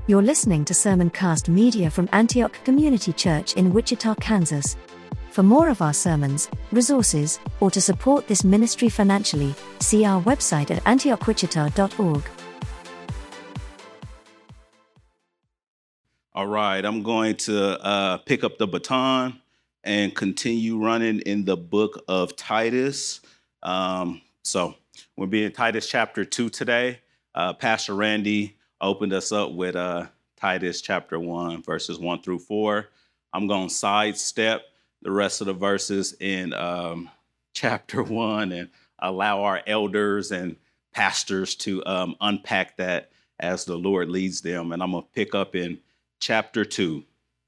You're listening to Sermoncast Media from Antioch Community Church in Wichita, Kansas. For more of our sermons, resources, or to support this ministry financially, see our website at antiochwichita.org. All right, I'm going to pick up the baton and continue running in the book of Titus. So we'll be in Titus chapter 2 today. Pastor Randy opened us up with Titus chapter 1, verses 1 through 4. I'm going to sidestep the rest of the verses in chapter 1 and allow our elders and pastors to unpack that as the Lord leads them. And I'm going to pick up in chapter 2.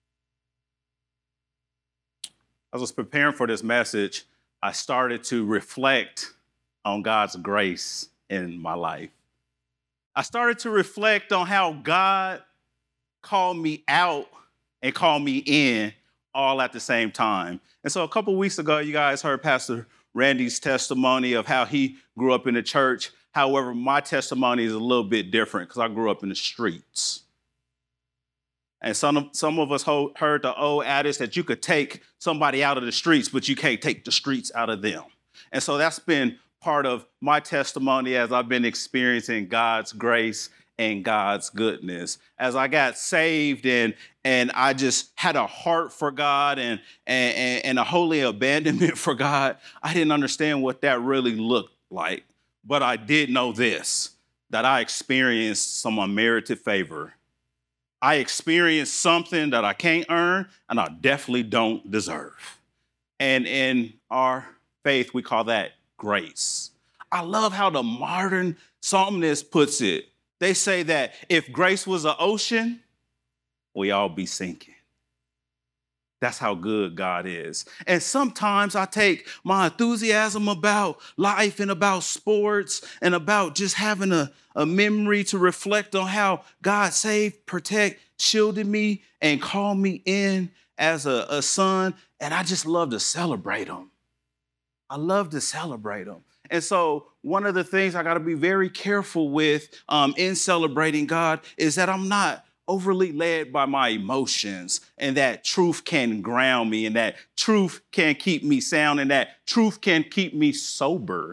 As I was preparing for this message, I started to reflect on God's grace in my life. I started to reflect on how God called me out and called me in all at the same time. And so a couple of weeks ago, you guys heard Pastor Randy's testimony of how he grew up in the church. However, my testimony is a little bit different because I grew up in the streets. And some of us heard the old adage that you could take somebody out of the streets, but you can't take the streets out of them. And so that's been part of my testimony as I've been experiencing God's grace and God's goodness. As I got saved and I just had a heart for God and a holy abandonment for God, I didn't understand what that really looked like. But I did know this, that I experienced some unmerited favor. I experienced something that I can't earn and I definitely don't deserve. And in our faith, we call that grace. I love how the modern psalmist puts it. They say that if grace was an ocean, we all be sinking. That's how good God is. And sometimes I take my enthusiasm about life and about sports and about just having a memory to reflect on how God saved, protect, shielded me, and called me in as a son. And I just love to celebrate them. I love to celebrate them. And so one of the things I got to be very careful with in celebrating God is that I'm not overly led by my emotions, and that truth can ground me, and that truth can keep me sound, and that truth can keep me sober.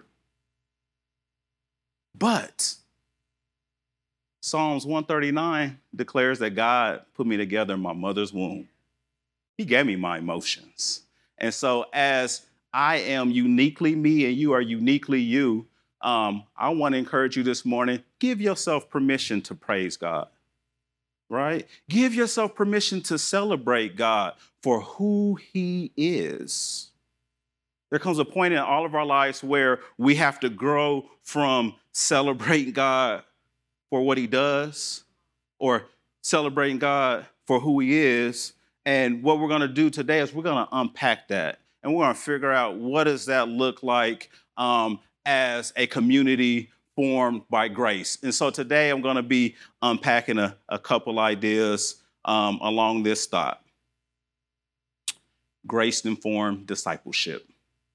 But Psalms 139 declares that God put me together in my mother's womb. He gave me my emotions. And so as I am uniquely me and you are uniquely you, I want to encourage you this morning, give yourself permission to praise God, right? Give yourself permission to celebrate God for who he is. There comes a point in all of our lives where we have to grow from celebrating God for what he does or celebrating God for who he is. And what we're going to do today is we're going to unpack that. And we're going to figure out what does that look like as a community formed by grace. And so today I'm going to be unpacking a couple ideas along this thought. Grace-informed discipleship.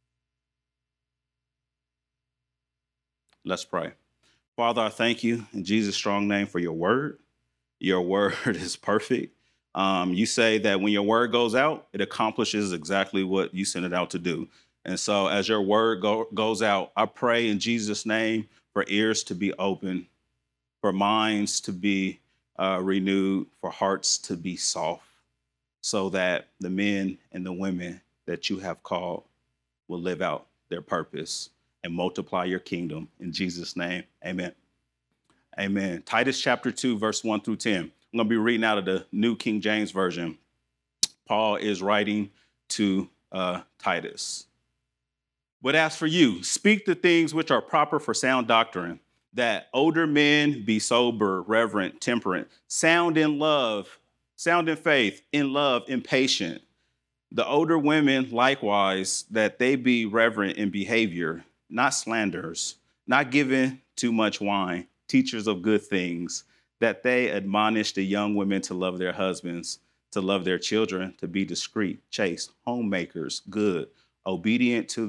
Let's pray. Father, I thank you in Jesus' strong name for your word. Your word is perfect. You say that when your word goes out, it accomplishes exactly what you sent it out to do. And so as your word goes out, I pray in Jesus' name for ears to be open, for minds to be renewed, for hearts to be soft, so that the men and the women that you have called will live out their purpose and multiply your kingdom. In Jesus' name, amen. Amen. Titus chapter 2, verse 1 through 10. I'm going to be reading out of the New King James Version. Paul is writing to Titus. But as for you, speak the things which are proper for sound doctrine, that older men be sober, reverent, temperate, sound in love, sound in faith, in love, impatient. The older women likewise, that they be reverent in behavior, not slanderers, not given too much wine, teachers of good things, that they admonish the young women to love their husbands, to love their children, to be discreet, chaste, homemakers, good, obedient to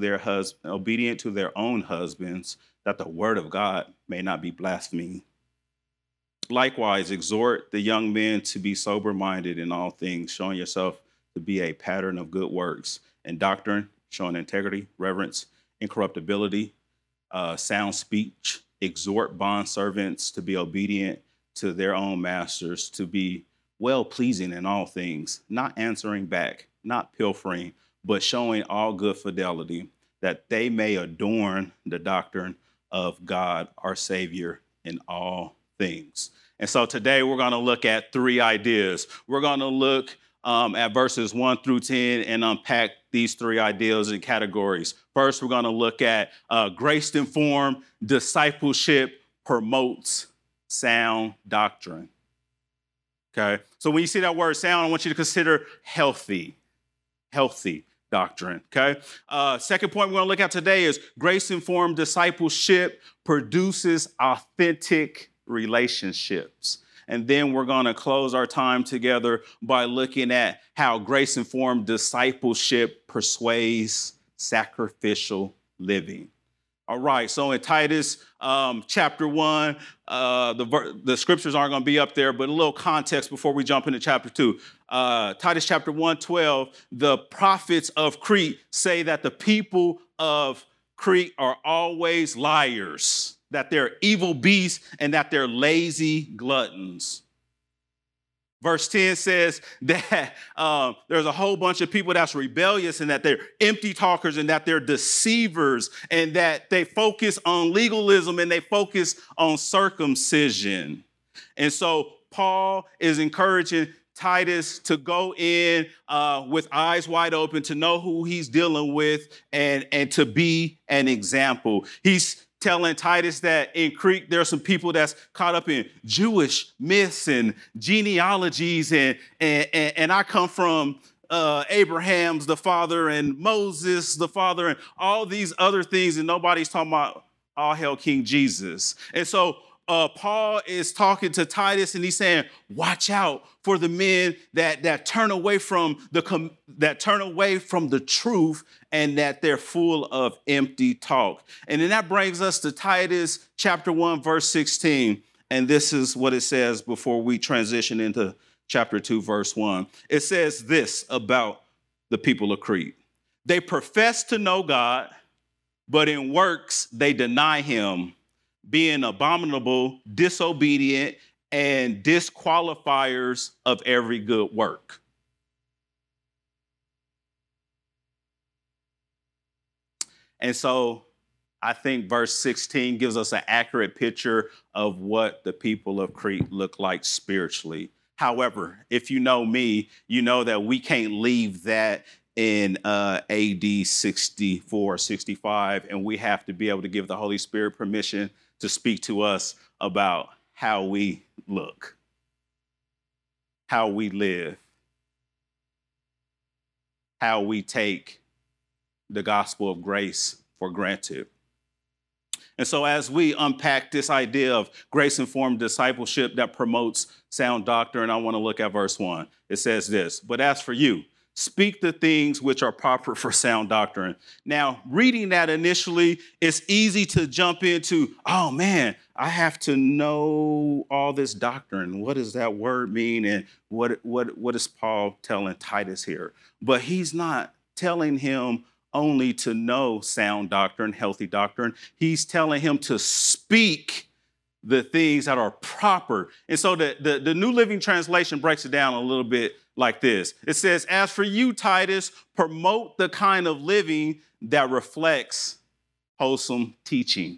their own husbands, that the word of God may not be blasphemed. Likewise, exhort the young men to be sober-minded in all things, showing yourself to be a pattern of good works and doctrine, showing integrity, reverence, incorruptibility, sound speech. Exhort bondservants to be obedient to their own masters, to be well-pleasing in all things, not answering back, not pilfering, but showing all good fidelity, that they may adorn the doctrine of God, our Savior, in all things. And so today we're going to look at three ideas. We're going to look at verses 1 through 10 and unpack these three ideas in categories. First, we're going to look at grace-informed discipleship promotes sound doctrine. Okay, so when you see that word sound, I want you to consider healthy doctrine. Okay, second point we're going to look at today is grace-informed discipleship produces authentic relationships. And then we're going to close our time together by looking at how grace-informed discipleship persuades sacrificial living. All right, so in Titus chapter 1, the scriptures aren't going to be up there, but a little context before we jump into chapter 2. Titus chapter 1:12, the prophets of Crete say that the people of Crete are always liars, that they're evil beasts, and that they're lazy gluttons. Verse 10 says that there's a whole bunch of people that's rebellious and that they're empty talkers and that they're deceivers and that they focus on legalism and they focus on circumcision. And so Paul is encouraging Titus to go in with eyes wide open, to know who he's dealing with and to be an example. He's telling Titus that in Crete, there are some people that's caught up in Jewish myths and genealogies, and I come from Abraham's the father and Moses the father and all these other things, and nobody's talking about all hail King Jesus. And so Paul is talking to Titus, and he's saying, watch out for the men that turn away from the truth, and that they're full of empty talk. And then that brings us to Titus chapter 1, verse 16. And this is what it says before we transition into chapter 2, verse 1. It says this about the people of Crete. They profess to know God, but in works they deny him, being abominable, disobedient, and disqualifiers of every good work. And so I think verse 16 gives us an accurate picture of what the people of Crete look like spiritually. However, if you know me, you know that we can't leave that in AD 64, 65, and we have to be able to give the Holy Spirit permission to speak to us about how we look, how we live, how we take the gospel of grace for granted. And so as we unpack this idea of grace-informed discipleship that promotes sound doctrine, I want to look at verse 1. It says this, but as for you, speak the things which are proper for sound doctrine. Now, reading that initially, it's easy to jump into, oh man, I have to know all this doctrine. What does that word mean? And what is Paul telling Titus here? But he's not telling him only to know sound doctrine, healthy doctrine. He's telling him to speak the things that are proper. And so the New Living Translation breaks it down a little bit like this. It says, as for you, Titus, promote the kind of living that reflects wholesome teaching.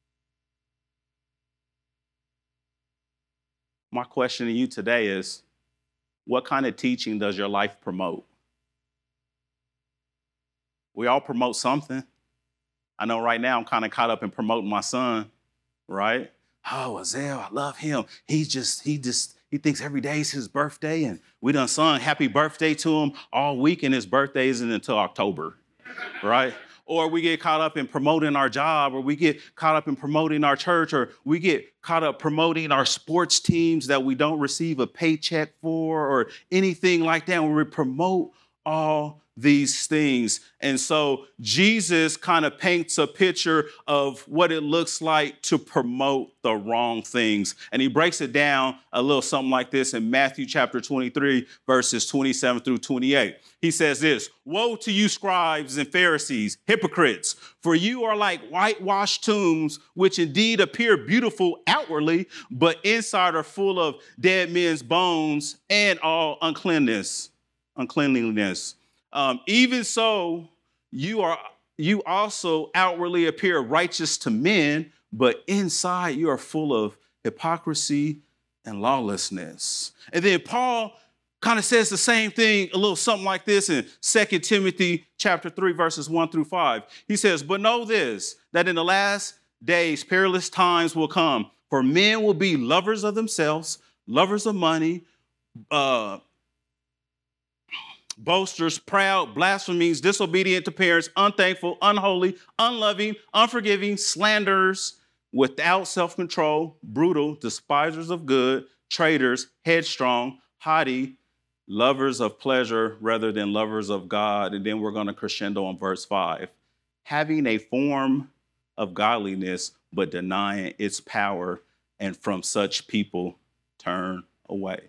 My question to you today is, what kind of teaching does your life promote? We all promote something. I know right now I'm kind of caught up in promoting my son, right? Oh, Azel, I love him. He thinks every day is his birthday, and we done sung happy birthday to him all week, and his birthday isn't until October, right? Or we get caught up in promoting our job, or we get caught up in promoting our church, or we get caught up promoting our sports teams that we don't receive a paycheck for, or anything like that, where we promote all these things. And so Jesus kind of paints a picture of what it looks like to promote the wrong things. And he breaks it down a little something like this in Matthew chapter 23, verses 27 through 28. He says this: "Woe to you, scribes and Pharisees, hypocrites, for you are like whitewashed tombs, which indeed appear beautiful outwardly, but inside are full of dead men's bones and all uncleanness. Even so, you also outwardly appear righteous to men, but inside you are full of hypocrisy and lawlessness." And then Paul kind of says the same thing, a little something like this in 2 Timothy chapter 3, verses 1 through 5. He says, "But know this, that in the last days perilous times will come, for men will be lovers of themselves, lovers of money, boasters, proud, blasphemers, disobedient to parents, unthankful, unholy, unloving, unforgiving, slanderers, without self-control, brutal, despisers of good, traitors, headstrong, haughty, lovers of pleasure rather than lovers of God." And then we're going to crescendo on verse 5. "Having a form of godliness, but denying its power, and from such people turn away."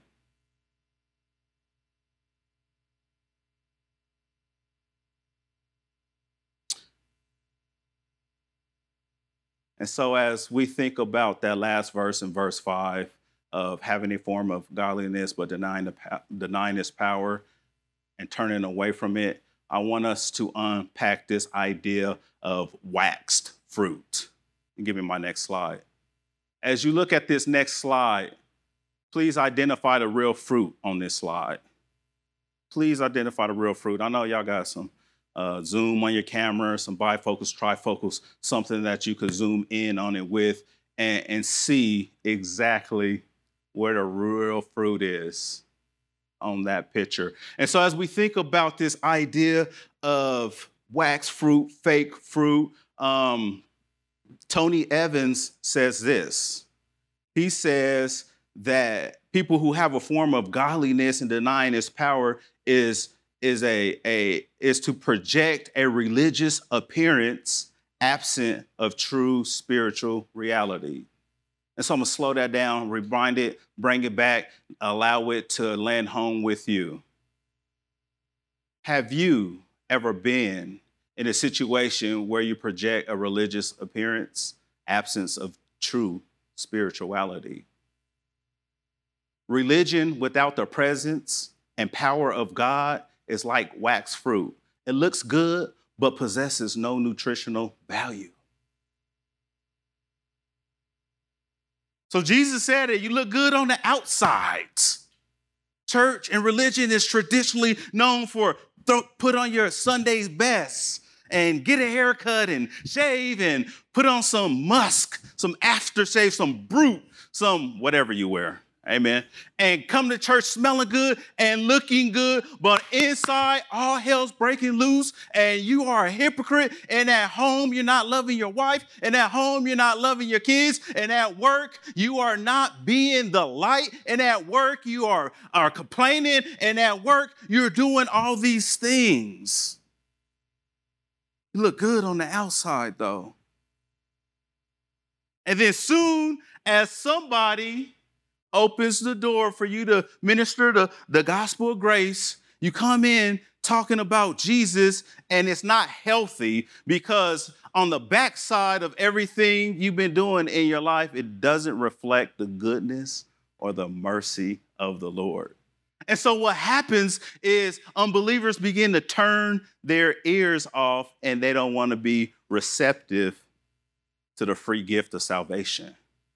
And so as we think about that last verse in verse 5 of having a form of godliness, but denying its power and turning away from it, I want us to unpack this idea of waxed fruit. And give me my next slide. As you look at this next slide, please identify the real fruit on this slide. Please identify the real fruit. I know y'all got some zoom on your camera, some bifocals, trifocals, something that you could zoom in on it with and see exactly where the real fruit is on that picture. And so as we think about this idea of wax fruit, fake fruit, Tony Evans says this. He says that people who have a form of godliness and denying its power is to project a religious appearance absent of true spiritual reality. And so I'm gonna slow that down, rewind it, bring it back, allow it to land home with you. Have you ever been in a situation where you project a religious appearance, absence of true spirituality? Religion without the presence and power of God is like wax fruit. It looks good, but possesses no nutritional value. So Jesus said that you look good on the outside. Church and religion is traditionally known for put on your Sunday's best and get a haircut and shave and put on some musk, some aftershave, some brute, some whatever you wear. Amen. And come to church smelling good and looking good, but inside all hell's breaking loose and you are a hypocrite. And at home, you're not loving your wife. And at home, you're not loving your kids. And at work, you are not being the light. And at work, you are complaining. And at work, you're doing all these things. You look good on the outside, though. And then soon as somebody opens the door for you to minister the gospel of grace, you come in talking about Jesus, and it's not healthy because on the backside of everything you've been doing in your life, it doesn't reflect the goodness or the mercy of the Lord. And so what happens is unbelievers begin to turn their ears off and they don't want to be receptive to the free gift of salvation.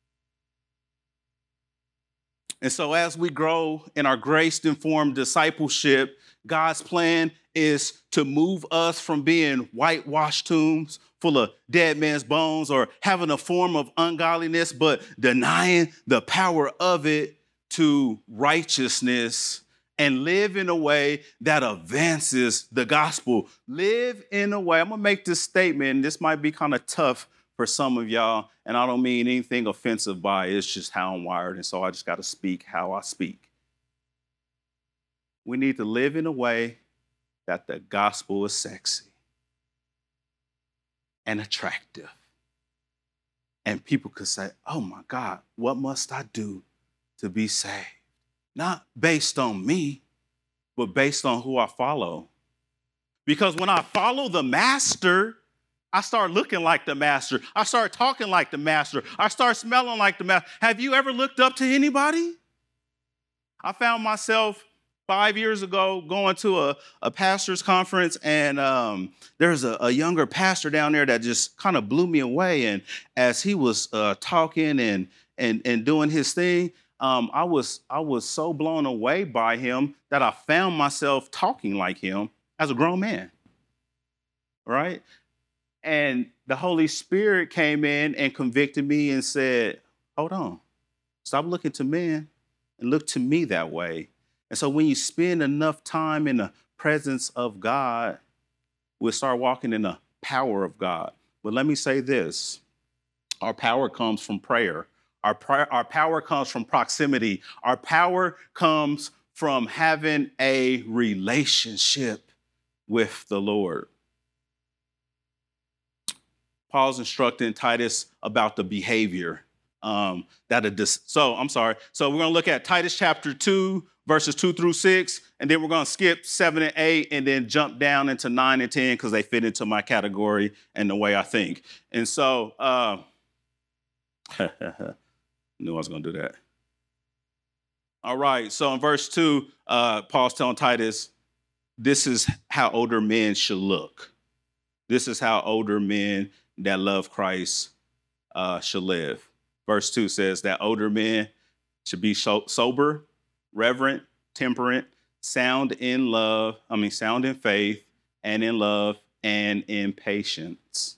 And so as we grow in our grace-informed discipleship, God's plan is to move us from being whitewashed tombs full of dead man's bones or having a form of ungodliness, but denying the power of it, to righteousness and live in a way that advances the gospel. Live in a way, I'm going to make this statement, and this might be kind of tough for some of y'all, and I don't mean anything offensive by it. It's just how I'm wired, and so I just got to speak how I speak. We need to live in a way that the gospel is sexy and attractive. And people could say, oh my God, what must I do to be saved? Not based on me, but based on who I follow. Because when I follow the master, I start looking like the master. I start talking like the master. I start smelling like the master. Have you ever looked up to anybody? I found myself 5 years ago going to a pastor's conference, and there's a younger pastor down there that just kind of blew me away. And as he was talking and doing his thing, I was so blown away by him that I found myself talking like him as a grown man, right? And the Holy Spirit came in and convicted me and said, hold on, stop looking to men and look to me that way. And so when you spend enough time in the presence of God, we'll start walking in the power of God. But let me say this, our power comes from prayer. Our power comes from proximity. Our power comes from having a relationship with the Lord. Paul's instructing Titus about the behavior So we're going to look at Titus chapter 2, verses 2 through 6, and then we're going to skip 7 and 8 and then jump down into 9 and 10 because they fit into my category and the way I think. And so, knew I was going to do that. All right, so in verse 2, Paul's telling Titus, this is how older men should look. This is how older men that love Christ should live. Verse 2 says that older men should be sober, reverent, temperate, sound in faith, and in love, and in patience.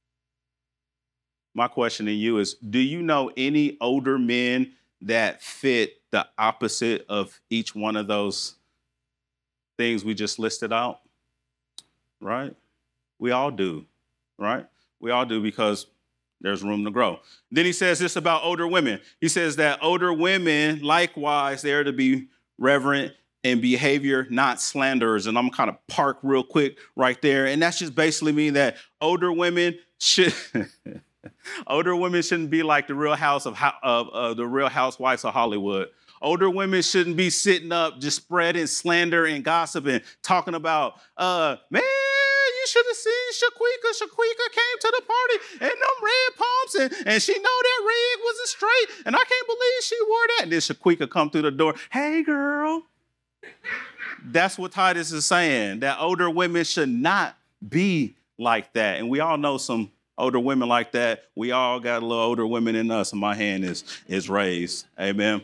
My question to you is, do you know any older men that fit the opposite of each one of those things we just listed out? Right? We all do, right? We all do, because there's room to grow. Then he says this about older women. He says that older women, likewise, they're to be reverent in behavior, not slanderers. And I'm kind of park real quick right there. And that's just basically mean that older women shouldn't be like the Real Housewives of Hollywood. Older women shouldn't be sitting up just spreading slander and gossip and talking about, man, you should have seen Shaquika. Shaquika came to the party and them red pumps, and she know that rig wasn't straight, and I can't believe she wore that. And then Shaquika come through the door, hey, girl. That's what Titus is saying, that older women should not be like that. And we all know some older women like that. We all got a little older women in us, and my hand is raised. Amen.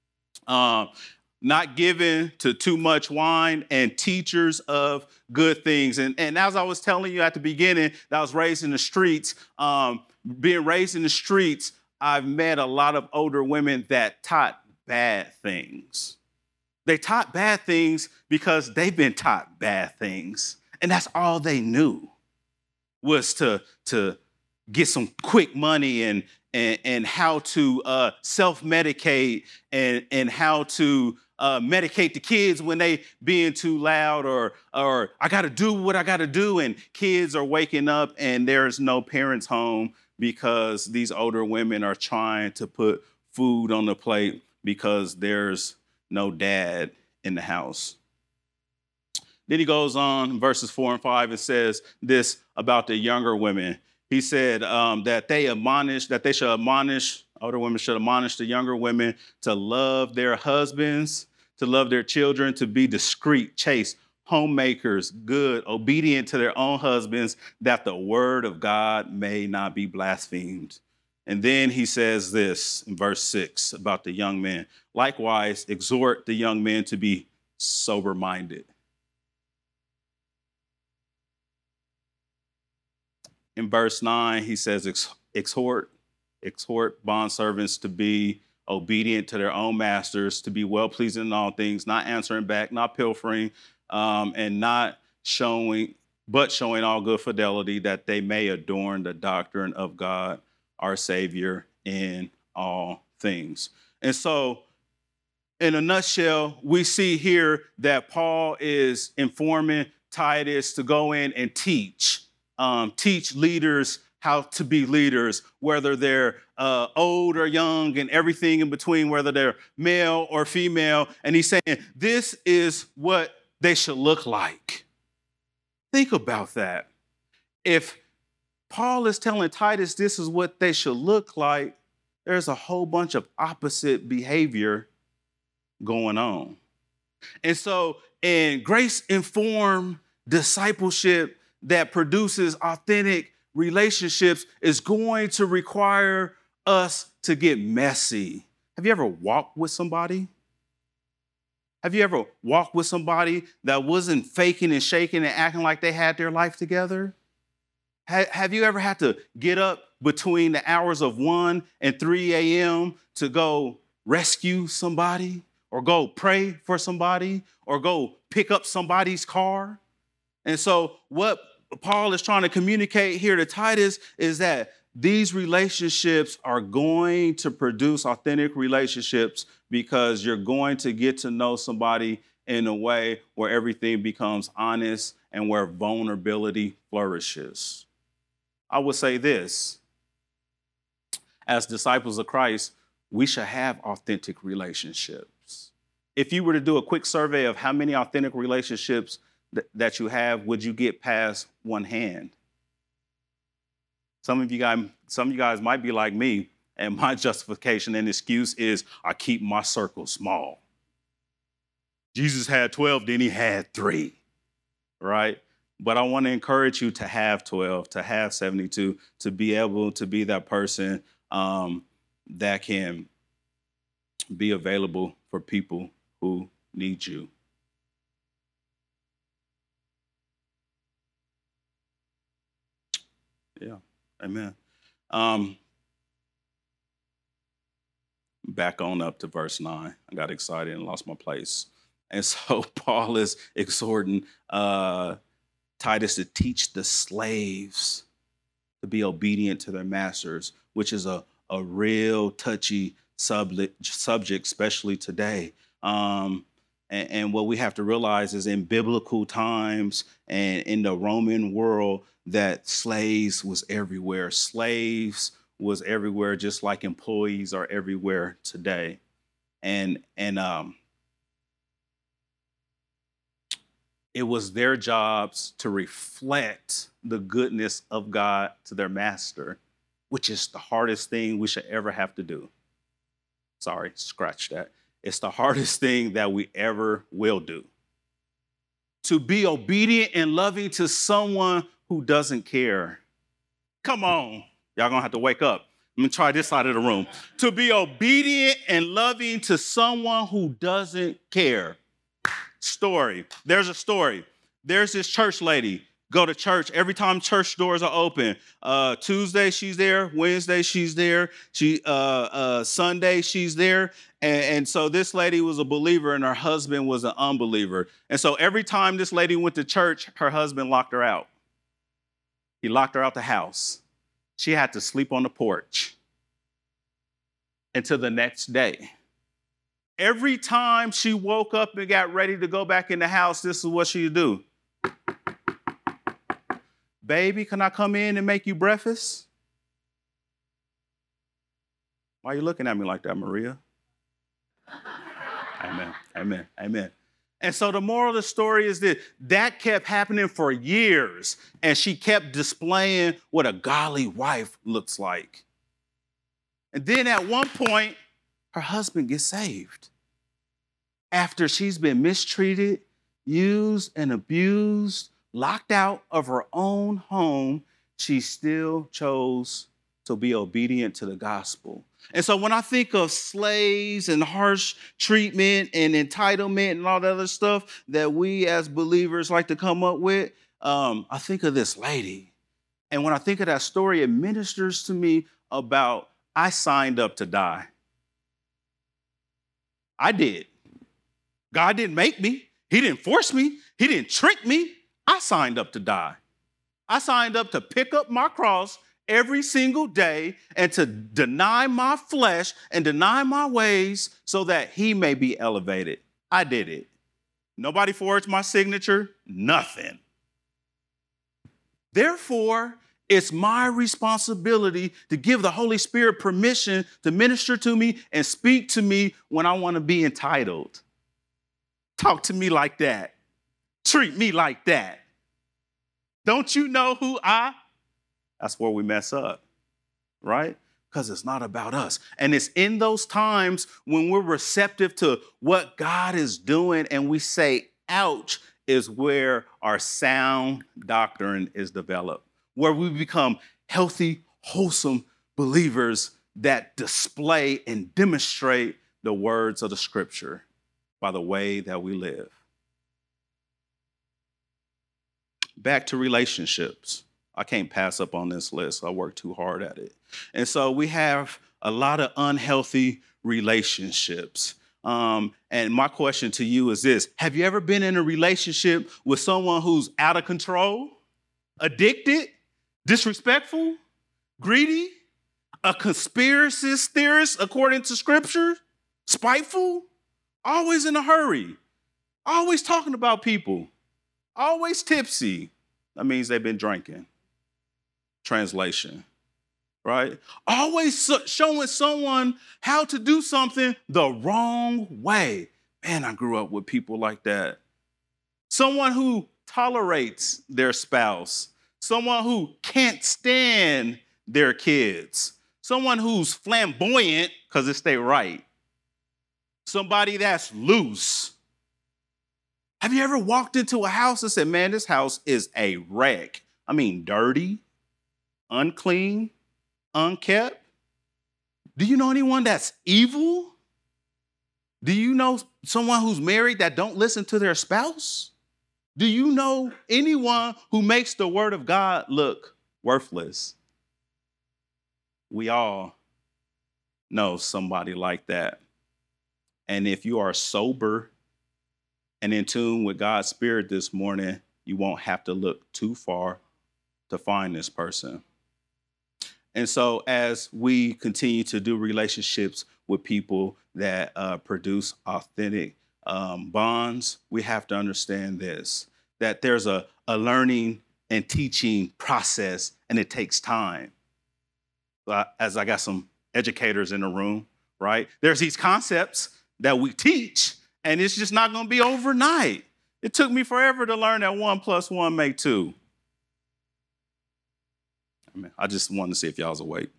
Not given to too much wine, and teachers of good things. And as I was telling you at the beginning, that I was raised in the streets. Being raised in the streets, I've met a lot of older women that taught bad things. They taught bad things because they've been taught bad things. And that's all they knew, was to get some quick money and how to self-medicate and how to medicate the kids when they being too loud, or I got to do what I got to do. And kids are waking up and there's no parents home because these older women are trying to put food on the plate because there's no dad in the house. Then he goes on, verses 4 and 5, and says this about the younger women. He said that older women should admonish the younger women to love their husbands, to love their children, to be discreet, chaste, homemakers, good, obedient to their own husbands, that the word of God may not be blasphemed. And then he says this in verse 6 about the young men. Likewise, exhort the young men to be sober-minded. In verse 9, he says, exhort bondservants to be obedient to their own masters, to be well-pleasing in all things, not answering back, not pilfering, and not showing all good fidelity, that they may adorn the doctrine of God, our Savior, in all things. And so, in a nutshell, we see here that Paul is informing Titus to go in and teach leaders how to be leaders, whether they're old or young and everything in between, whether they're male or female. And he's saying, this is what they should look like. Think about that. If Paul is telling Titus this is what they should look like, there's a whole bunch of opposite behavior going on. And so in grace-informed discipleship that produces authentic relationships is going to require us to get messy. Have you ever walked with somebody? Have you ever walked with somebody that wasn't faking and shaking and acting like they had their life together? Have you ever had to get up between the hours of 1 and 3 a.m. to go rescue somebody or go pray for somebody or go pick up somebody's car? And so what Paul is trying to communicate here to Titus is that these relationships are going to produce authentic relationships because you're going to get to know somebody in a way where everything becomes honest and where vulnerability flourishes. I would say this, as disciples of Christ, we should have authentic relationships. If you were to do a quick survey of how many authentic relationships that you have, would you get past one hand? Some of you guys might be like me, and my justification and excuse is I keep my circle small. Jesus had 12, then he had 3, right? But I want to encourage you to have 12, to have 72, to be able to be that person that can be available for people who need you. Yeah, amen. Back on up to verse 9. I got excited and lost my place. And so Paul is exhorting Titus to teach the slaves to be obedient to their masters, which is a real touchy subject, especially today. And what we have to realize is in biblical times and in the Roman world that slaves was everywhere. Slaves was everywhere, just like employees are everywhere today. And it was their jobs to reflect the goodness of God to their master, which is the hardest thing we should ever have to do. Sorry, scratch that. It's the hardest thing that we ever will do. To be obedient and loving to someone who doesn't care. Come on. Y'all gonna have to wake up. Let me try this side of the room. To be obedient and loving to someone who doesn't care. Story. There's a story. There's this church lady. Go to church every time church doors are open. Tuesday she's there. Wednesday she's there. Sunday she's there. And so this lady was a believer and her husband was an unbeliever. And so every time this lady went to church, her husband locked her out. He locked her out the house. She had to sleep on the porch until the next day. Every time she woke up and got ready to go back in the house, this is what she'd do. Baby, can I come in and make you breakfast? Why are you looking at me like that, Maria? Amen, amen, amen. And so the moral of the story is that kept happening for years, and she kept displaying what a godly wife looks like. And then at one point, her husband gets saved. After she's been mistreated, used, and abused, locked out of her own home, she still chose to be obedient to the gospel. And so when I think of slaves and harsh treatment and entitlement and all that other stuff that we as believers like to come up with, I think of this lady. And when I think of that story, it ministers to me about I signed up to die. I did. God didn't make me. He didn't force me. He didn't trick me. I signed up to die. I signed up to pick up my cross every single day and to deny my flesh and deny my ways so that he may be elevated. I did it. Nobody forged my signature, nothing. Therefore, it's my responsibility to give the Holy Spirit permission to minister to me and speak to me when I want to be entitled. Talk to me like that. Treat me like that. Don't you know who I? That's where we mess up, right? Because it's not about us. And it's in those times when we're receptive to what God is doing and we say, ouch, is where our sound doctrine is developed, where we become healthy, wholesome believers that display and demonstrate the words of the scripture by the way that we live. Back to relationships. I can't pass up on this list. I work too hard at it. And so we have a lot of unhealthy relationships. And my question to you is this: have you ever been in a relationship with someone who's out of control, addicted, disrespectful, greedy, a conspiracy theorist according to scripture, spiteful, always in a hurry, always talking about people, always tipsy? That means they've been drinking. Translation, right? Always showing someone how to do something the wrong way. Man, I grew up with people like that. Someone who tolerates their spouse. Someone who can't stand their kids. Someone who's flamboyant because it's their right. Somebody that's loose. Have you ever walked into a house and said, man, this house is a wreck? I mean, dirty, unclean, unkept? Do you know anyone that's evil? Do you know someone who's married that don't listen to their spouse? Do you know anyone who makes the word of God look worthless? We all know somebody like that. And if you are sober and in tune with God's Spirit this morning, you won't have to look too far to find this person. And so as we continue to do relationships with people that produce authentic bonds, we have to understand this, that there's a learning and teaching process, and it takes time. As I got some educators in the room, right? There's these concepts that we teach, and it's just not going to be overnight. It took me forever to learn that 1 + 1 make 2. I just wanted to see if y'all was awake.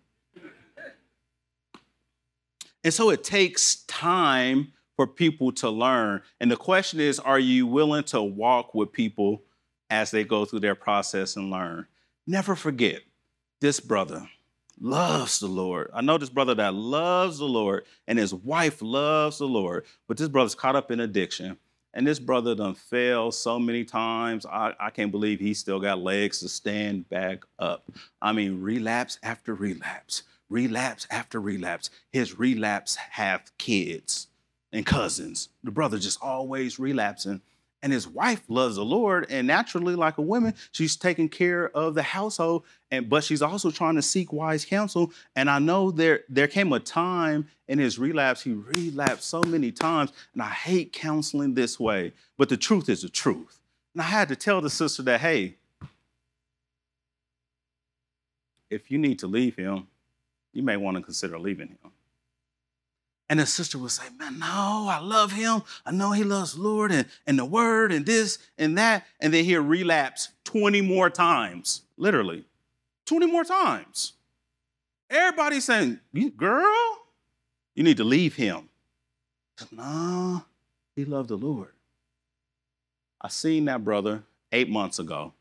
And so it takes time for people to learn. And the question is, are you willing to walk with people as they go through their process and learn? Never forget, this brother loves the Lord. I know this brother that loves the Lord, and his wife loves the Lord, but this brother's caught up in addiction. And this brother done failed so many times. I can't believe he still got legs to stand back up. I mean, relapse after relapse, relapse after relapse. His relapse have kids and cousins. The brother just always relapsing. And his wife loves the Lord, and naturally, like a woman, she's taking care of the household, but she's also trying to seek wise counsel. And I know there came a time in his relapse, he relapsed so many times, and I hate counseling this way, but the truth is the truth. And I had to tell the sister that, hey, if you need to leave him, you may want to consider leaving him. And the sister would say, man, no, I love him. I know he loves the Lord and the word and this and that. And then he'll relapse 20 more times, literally, 20 more times. Everybody's saying, girl, you need to leave him. No, he loved the Lord. I seen that brother 8 months ago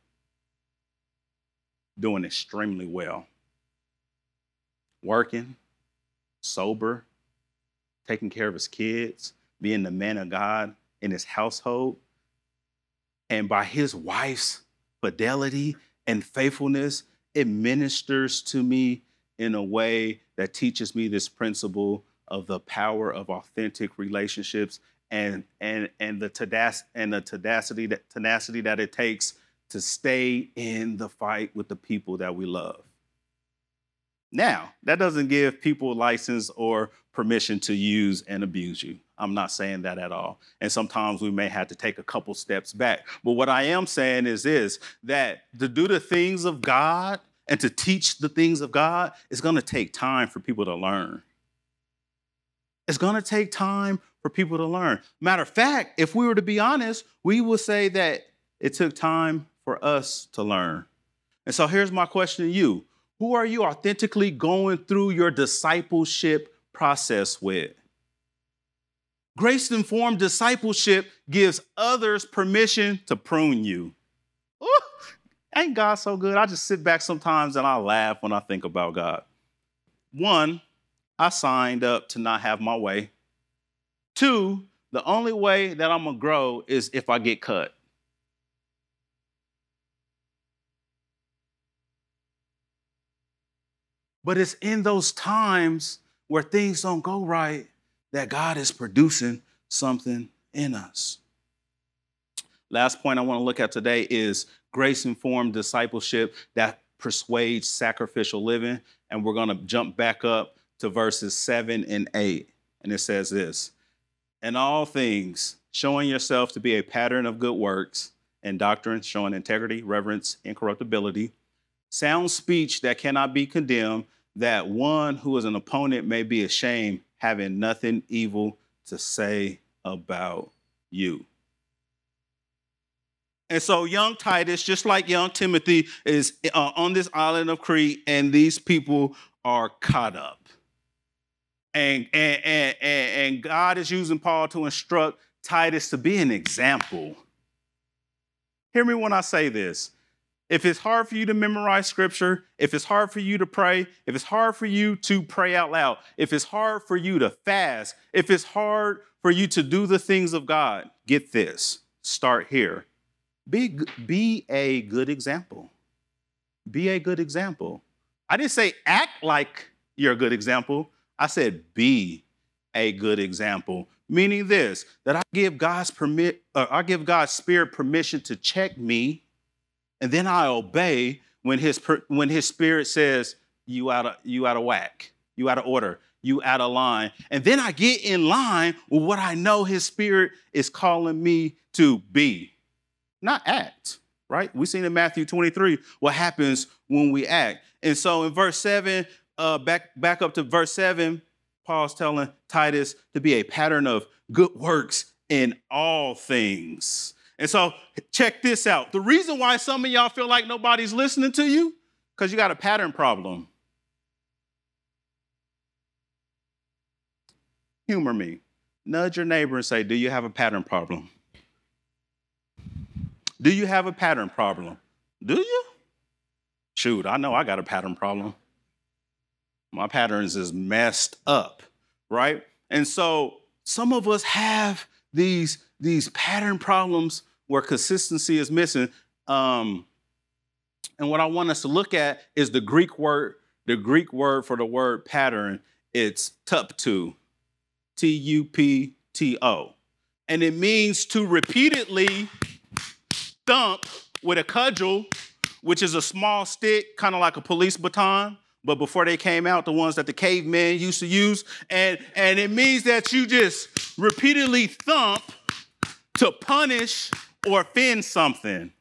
doing extremely well. Working, sober, taking care of his kids, being the man of God in his household. And by his wife's fidelity and faithfulness, it ministers to me in a way that teaches me this principle of the power of authentic relationships and the tenacity that it takes to stay in the fight with the people that we love. Now, that doesn't give people license or permission to use and abuse you. I'm not saying that at all. And sometimes we may have to take a couple steps back. But what I am saying is this, that to do the things of God and to teach the things of God is going to take time for people to learn. It's going to take time for people to learn. Matter of fact, if we were to be honest, we would say that it took time for us to learn. And so here's my question to you. Who are you authentically going through your discipleship process with? Grace-informed discipleship gives others permission to prune you. Ooh, ain't God so good? I just sit back sometimes and I laugh when I think about God. One, I signed up to not have my way. Two, the only way that I'm going to grow is if I get cut. But it's in those times where things don't go right that God is producing something in us. Last point I want to look at today is grace-informed discipleship that persuades sacrificial living. And we're going to jump back up to verses 7 and 8. And it says this, in all things, showing yourself to be a pattern of good works and doctrine, showing integrity, reverence, incorruptibility, sound speech that cannot be condemned, that one who is an opponent may be ashamed, having nothing evil to say about you. And so young Titus, just like young Timothy, is on this island of Crete, and these people are caught up. And God is using Paul to instruct Titus to be an example. Hear me when I say this. If it's hard for you to memorize scripture, if it's hard for you to pray, if it's hard for you to pray out loud, if it's hard for you to fast, if it's hard for you to do the things of God, get this. Start here. Be a good example. Be a good example. I didn't say act like you're a good example. I said be a good example. Meaning this, that I give God's Spirit permission to check me. And then I obey when his Spirit says, you out of whack, you out of order, you out of line. And then I get in line with what I know his Spirit is calling me to be, not act, right? We've seen in Matthew 23 what happens when we act. And so in verse 7, back up to verse 7, Paul's telling Titus to be a pattern of good works in all things. And so check this out. The reason why some of y'all feel like nobody's listening to you, because you got a pattern problem. Humor me. Nudge your neighbor and say, do you have a pattern problem? Do you have a pattern problem? Do you? Shoot, I know I got a pattern problem. My patterns is messed up, right? And so some of us have these pattern problems where consistency is missing. And what I want us to look at is the Greek word for the word pattern. It's tupto, T-U-P-T-O. And it means to repeatedly thump with a cudgel, which is a small stick, kind of like a police baton. But before they came out, the ones that the cavemen used to use. And it means that you just repeatedly thump to punish or offend something.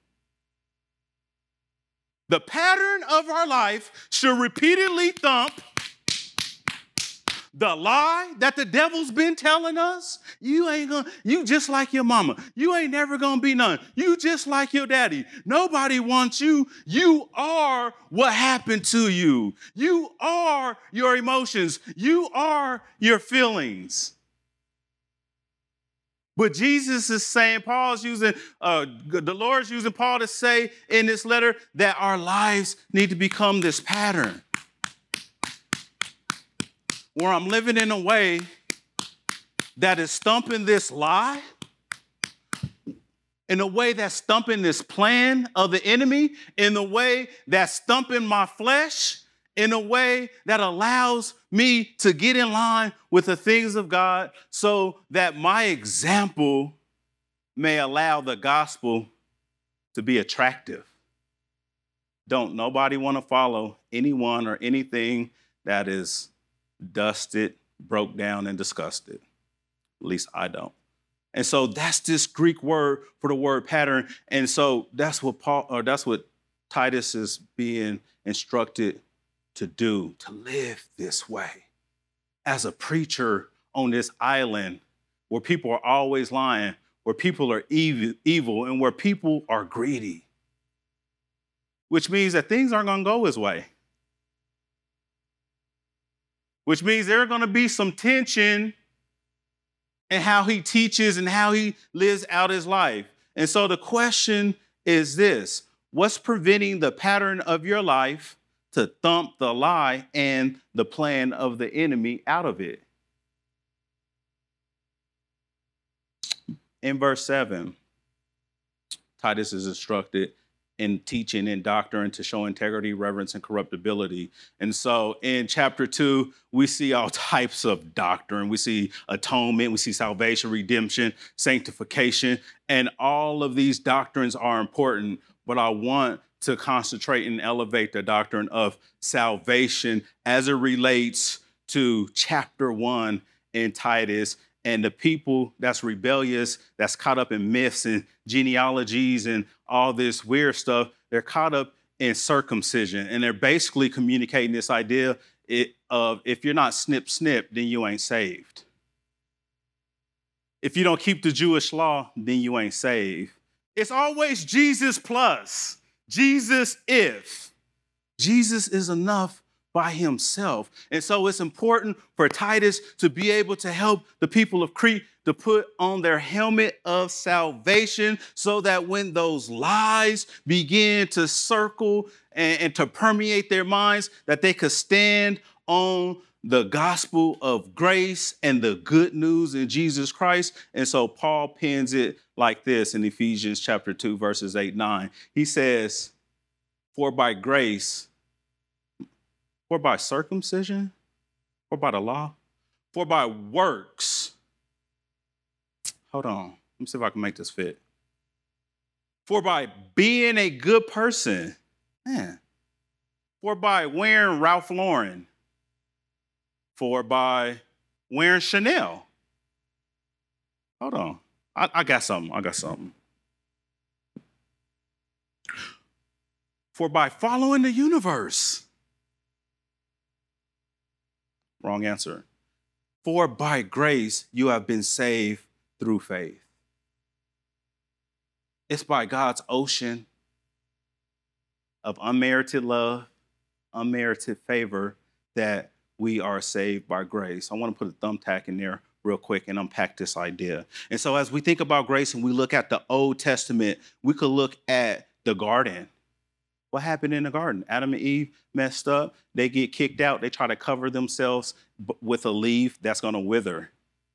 The pattern of our life should repeatedly thump the lie that the devil's been telling us. You just like your mama. You ain't never gonna be none. You just like your daddy. Nobody wants you. You are what happened to you. You are your emotions. You are your feelings. But Jesus is saying, the Lord's using Paul to say in this letter that our lives need to become this pattern where I'm living in a way that is stumping this lie, in a way that's stumping this plan of the enemy, in a way that's stumping my flesh, in a way that allows me to get in line with the things of God so that my example may allow the gospel to be attractive. Don't nobody want to follow anyone or anything that is dusted broke down and discussed it. At least I don't. And so that's this Greek word for the word pattern. And so that's what Titus is being instructed to do, to live this way. As a preacher on this island where people are always lying, where people are evil, and where people are greedy, which means that things aren't going to go his way, which means there are going to be some tension in how he teaches and how he lives out his life. And so the question is this: what's preventing the pattern of your life to thump the lie and the plan of the enemy out of it? In verse 7, Titus is instructed in teaching and doctrine to show integrity, reverence, and corruptibility. And so in chapter 2, we see all types of doctrine. We see atonement, we see salvation, redemption, sanctification, and all of these doctrines are important. But I want to concentrate and elevate the doctrine of salvation as it relates to chapter 1 in Titus. And the people that's rebellious, that's caught up in myths and genealogies and all this weird stuff, they're caught up in circumcision. And they're basically communicating this idea of if you're not snip, snip, then you ain't saved. If you don't keep the Jewish law, then you ain't saved. It's always Jesus plus, Jesus if. Jesus is enough by himself. And so it's important for Titus to be able to help the people of Crete to put on their helmet of salvation so that when those lies begin to circle and to permeate their minds, that they could stand on the gospel of grace and the good news in Jesus Christ. And so Paul pens it like this in Ephesians chapter 2, verses 8-9. He says, for by grace, or by circumcision, or by the law, for by works. Hold on, let me see if I can make this fit. For by being a good person, for by wearing Ralph Lauren, for by wearing Chanel. Hold on, I got something. For by following the universe. Wrong answer. For by grace you have been saved through faith. It's by God's ocean of unmerited love, unmerited favor that we are saved by grace. I want to put a thumbtack in there real quick and unpack this idea. And so as we think about grace and we look at the Old Testament, we could look at the garden. What happened in the garden? Adam and Eve messed up. They get kicked out. They try to cover themselves with a leaf that's going to wither.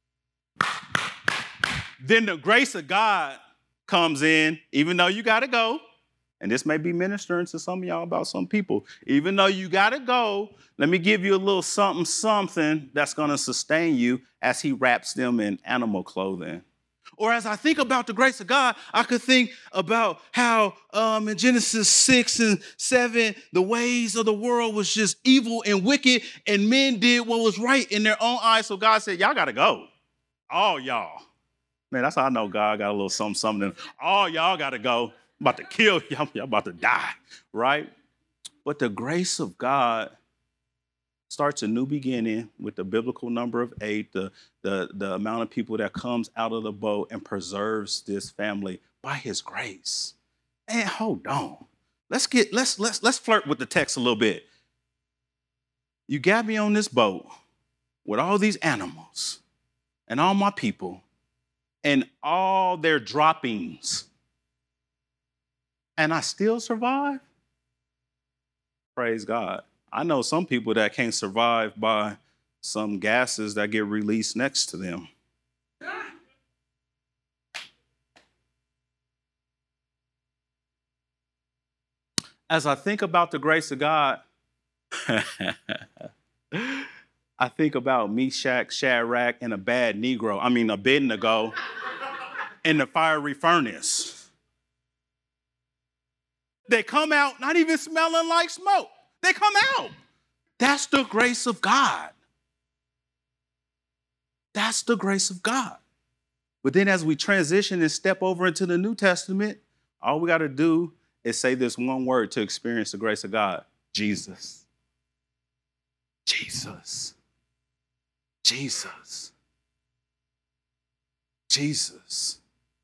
Then the grace of God comes in, even though you got to go. And this may be ministering to some of y'all about some people. Even though you got to go, let me give you a little something that's going to sustain you as he wraps them in animal clothing. Or as I think about the grace of God, I could think about how in Genesis 6 and 7, the ways of the world was just evil and wicked, and men did what was right in their own eyes. So God said, y'all got to go. All y'all. Man, that's how I know God got a little something. All y'all got to go. I'm about to kill y'all. Y'all about to die, right? But the grace of God starts a new beginning with the biblical number of 8, the amount of people that comes out of the boat and preserves this family by his grace. And hold on. Let's flirt with the text a little bit. You got me on this boat with all these animals and all my people and all their droppings, and I still survive? Praise God. I know some people that can't survive by some gases that get released next to them. As I think about the grace of God, I think about Meshach, Shadrach, and Abednego in the fiery furnace. They come out not even smelling like smoke. They come out. That's the grace of God. That's the grace of God. But then as we transition and step over into the New Testament, all we got to do is say this one word to experience the grace of God: Jesus. Jesus. Jesus. Jesus.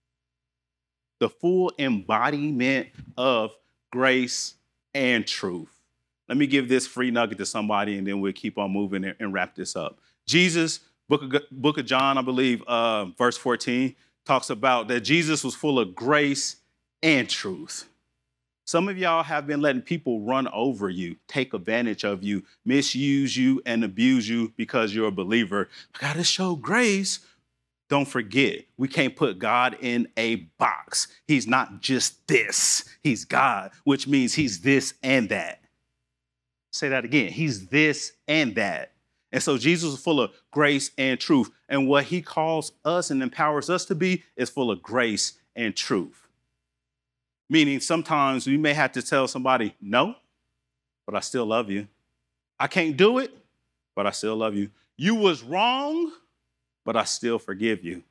The full embodiment of grace and truth. Let me give this free nugget to somebody, and then we'll keep on moving and wrap this up. Jesus, Book of John, I believe, verse 14, talks about that Jesus was full of grace and truth. Some of y'all have been letting people run over you, take advantage of you, misuse you, and abuse you because you're a believer. I got to show grace. Don't forget, we can't put God in a box. He's not just this. He's God, which means he's this and that. Say that again. He's this and that. And so Jesus is full of grace and truth. And what he calls us and empowers us to be is full of grace and truth. Meaning sometimes we may have to tell somebody, no, but I still love you. I can't do it, but I still love you. You was wrong, but I still forgive you.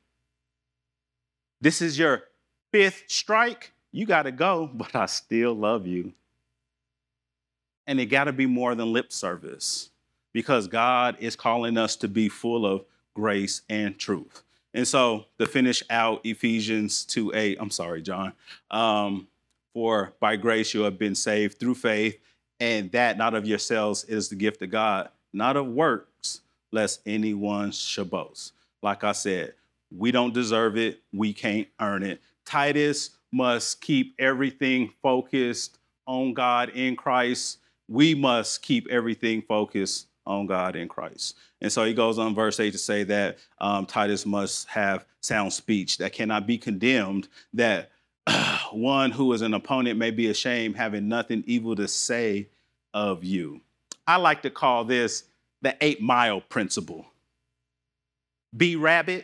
This is your 5th strike. You got to go, but I still love you. And it got to be more than lip service, because God is calling us to be full of grace and truth. And so to finish out Ephesians 2:8, I'm sorry, John, for by grace you have been saved through faith, and that not of yourselves is the gift of God, not of works, lest anyone should boast. Like I said, we don't deserve it. We can't earn it. Titus must keep everything focused on God in Christ. We must keep everything focused on God in Christ. And so he goes on verse 8 to say that Titus must have sound speech that cannot be condemned, that one who is an opponent may be ashamed, having nothing evil to say of you. I like to call this the 8 Mile principle. B Rabbit,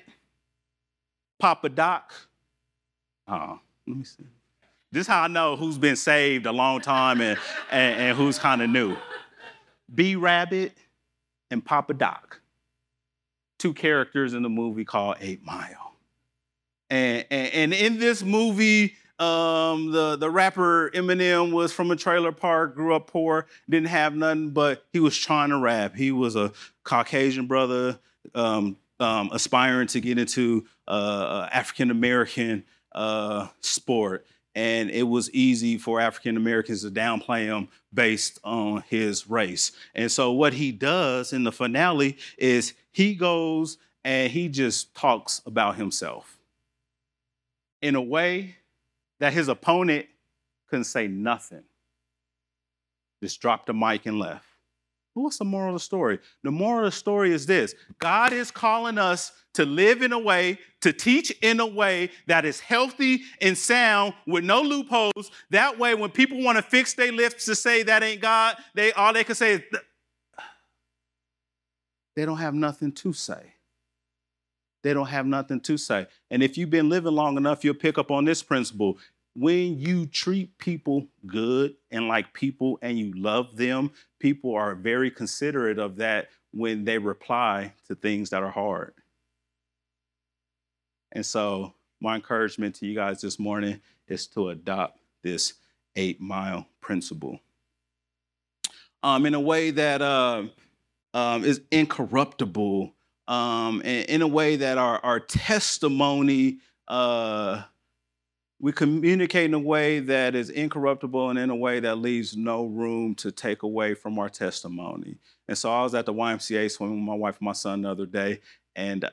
Papa Doc. Let me see. This is how I know who's been saved a long time and who's kind of new. B Rabbit and Papa Doc, 2 characters in the movie called 8 Mile. And in this movie, the rapper Eminem was from a trailer park, grew up poor, didn't have nothing, but he was trying to rap. He was a Caucasian brother aspiring to get into African-American sport. And it was easy for African Americans to downplay him based on his race. And so what he does in the finale is he goes and he just talks about himself in a way that his opponent couldn't say nothing. Just dropped the mic and left. What's the moral of the story? The moral of the story is this: God is calling us to live in a way, to teach in a way that is healthy and sound with no loopholes. That way, when people want to fix their lips to say that ain't God, all they can say is, they don't have nothing to say. They don't have nothing to say. And if you've been living long enough, you'll pick up on this principle. When you treat people good and like people and you love them, people are very considerate of that when they reply to things that are hard. And so my encouragement to you guys this morning is to adopt this 8 Mile principle in a way that is incorruptible, and in a way that our testimony, we communicate in a way that is incorruptible and in a way that leaves no room to take away from our testimony. And so I was at the YMCA swimming with my wife and my son the other day, and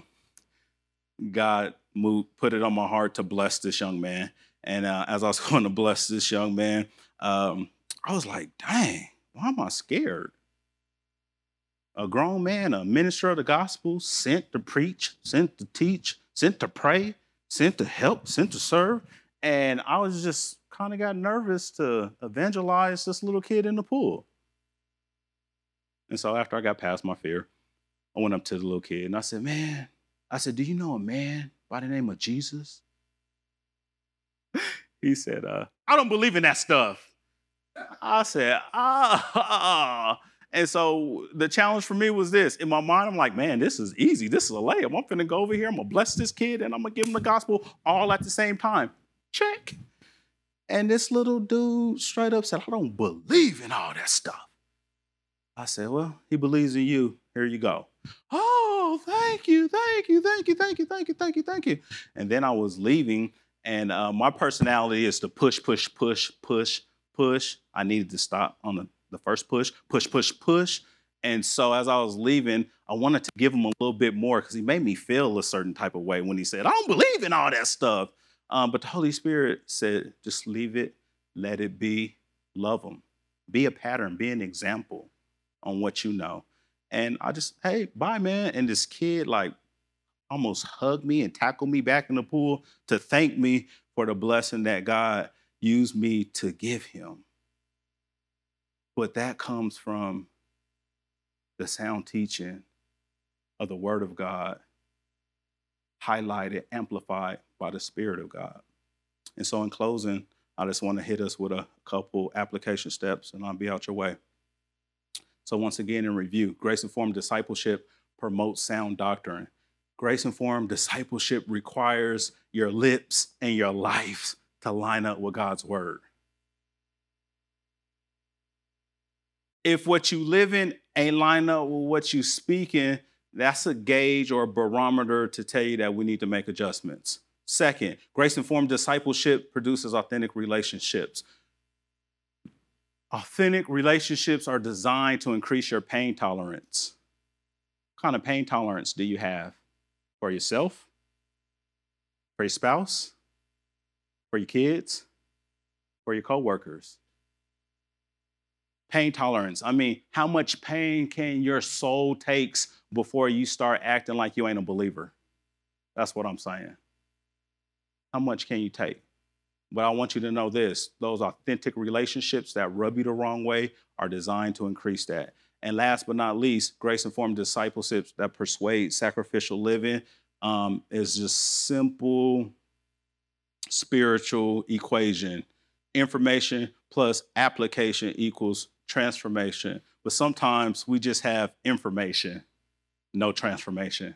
God put it on my heart to bless this young man. And as I was going to bless this young man, I was like, dang, why am I scared? A grown man, a minister of the gospel, sent to preach, sent to teach, sent to pray, sent to help, sent to serve. And I was just kind of got nervous to evangelize this little kid in the pool. And so after I got past my fear, I went up to the little kid and I said, do you know a man by the name of Jesus? He said, I don't believe in that stuff. I said, And so the challenge for me was this. In my mind, I'm like, man, this is easy. This is a layup. I'm going to go over here. I'm going to bless this kid and I'm going to give him the gospel all at the same time. Check. And this little dude straight up said, I don't believe in all that stuff. I said, well, he believes in you. Here you go. Oh, thank you, thank you, thank you, thank you, thank you, thank you, thank you. And then I was leaving, and my personality is to push, push, push, push, push. I needed to stop on the first push, push, push, push. And so as I was leaving, I wanted to give him a little bit more because he made me feel a certain type of way when he said, I don't believe in all that stuff. But the Holy Spirit said, just leave it, let it be, love them. Be a pattern, be an example on what you know. And I just, hey, bye, man. And this kid like almost hugged me and tackled me back in the pool to thank me for the blessing that God used me to give him. But that comes from the sound teaching of the Word of God, highlighted, amplified by the Spirit of God. And so in closing, I just want to hit us with a couple application steps and I'll be out your way. So once again, in review, grace-informed discipleship promotes sound doctrine. Grace-informed discipleship requires your lips and your life to line up with God's word. If what you live in ain't line up with what you speak in, that's a gauge or a barometer to tell you that we need to make adjustments. Second, grace-informed discipleship produces authentic relationships. Authentic relationships are designed to increase your pain tolerance. What kind of pain tolerance do you have? For yourself? For your spouse? For your kids? For your coworkers? Pain tolerance. I mean, how much pain can your soul take before you start acting like you ain't a believer? That's what I'm saying. How much can you take? But I want you to know this, those authentic relationships that rub you the wrong way are designed to increase that. And last but not least, grace-informed discipleship that persuades sacrificial living is just simple spiritual equation. Information plus application equals transformation. But sometimes we just have information, no transformation.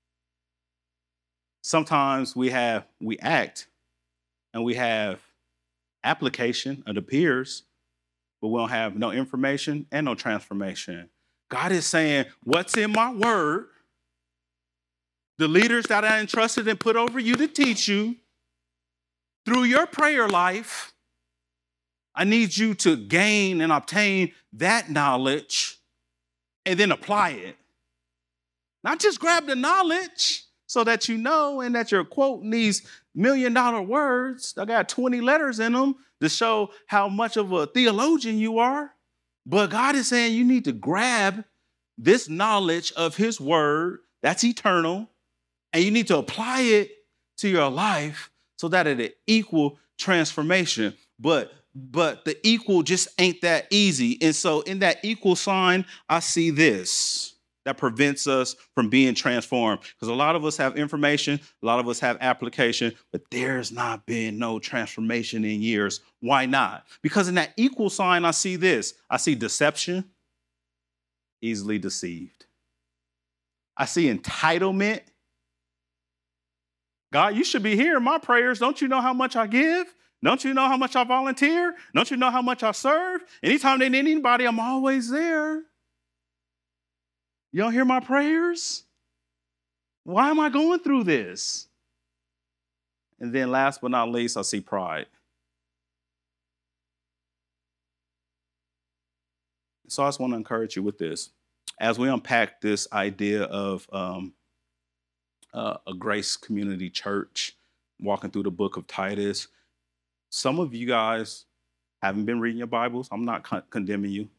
Sometimes we act and we have application, it appears, but we don't have no information and no transformation. God is saying, what's in my word, the leaders that I entrusted and put over you to teach you, through your prayer life, I need you to gain and obtain that knowledge and then apply it. Not just grab the knowledge so that you know and that your quote needs $1 million words. I got 20 letters in them to show how much of a theologian you are. But God is saying you need to grab this knowledge of his word that's eternal, and you need to apply it to your life so that it equal transformation. But the equal just ain't that easy. And so in that equal sign, I see this that prevents us from being transformed. Because a lot of us have information, a lot of us have application, but there's not been no transformation in years. Why not? Because in that equal sign, I see this. I see deception, easily deceived. I see entitlement. God, you should be hearing my prayers. Don't you know how much I give? Don't you know how much I volunteer? Don't you know how much I serve? Anytime they need anybody, I'm always there. You don't hear my prayers? Why am I going through this? And then last but not least, I see pride. So I just want to encourage you with this. As we unpack this idea of a grace community church, walking through the book of Titus, some of you guys haven't been reading your Bibles. I'm not condemning you.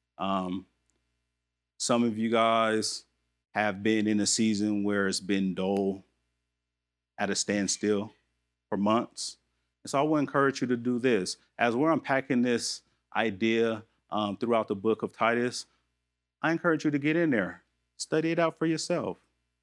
Some of you guys have been in a season where it's been dull, at a standstill for months. And so I will encourage you to do this. As we're unpacking this idea throughout the book of Titus, I encourage you to get in there, study it out for yourself.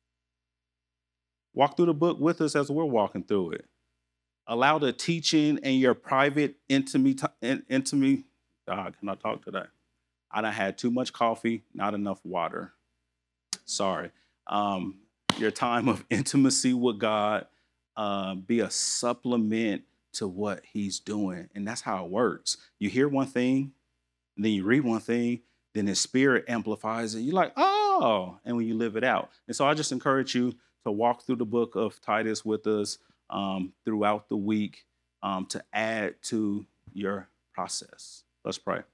Walk through the book with us as we're walking through it. Allow the teaching and your private intimate, God, can I talk today? I done had too much coffee, not enough water. Sorry. Your time of intimacy with God be a supplement to what he's doing. And that's how it works. You hear one thing, then you read one thing, then his spirit amplifies it. You're like, oh, and when you live it out. And so I just encourage you to walk through the book of Titus with us throughout the week to add to your process. Let's pray.